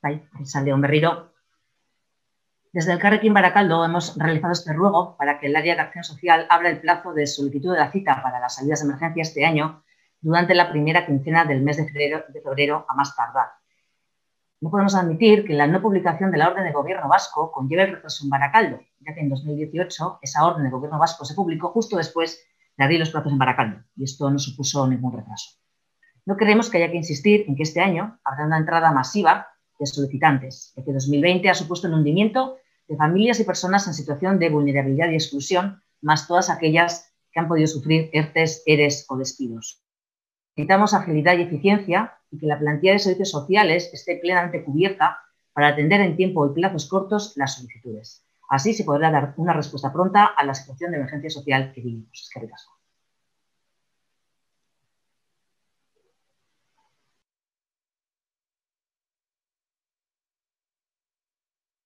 Arratsaldeon berriro. Desde Elkarrekin Barakaldo hemos realizado este ruego para que el área de acción social abra el plazo de solicitud de la cita para las ayudas de emergencia este año durante la primera quincena del mes de febrero a más tardar. No podemos admitir que la no publicación de la orden de gobierno vasco conlleve el retraso en Barakaldo, ya que en 2018 esa orden de gobierno vasco se publicó justo después de abrir los plazos en Barakaldo y esto no supuso ningún retraso. No creemos que haya que insistir en que este año habrá una entrada masiva de solicitantes, ya que 2020 ha supuesto el hundimiento de familias y personas en situación de vulnerabilidad y exclusión, más todas aquellas que han podido sufrir ERTEs, ERES o despidos. Necesitamos agilidad y eficiencia y que la plantilla de servicios sociales esté plenamente cubierta para atender en tiempo y plazos cortos las solicitudes. Así se podrá dar una respuesta pronta a la situación de emergencia social que vivimos. Es que ricasco.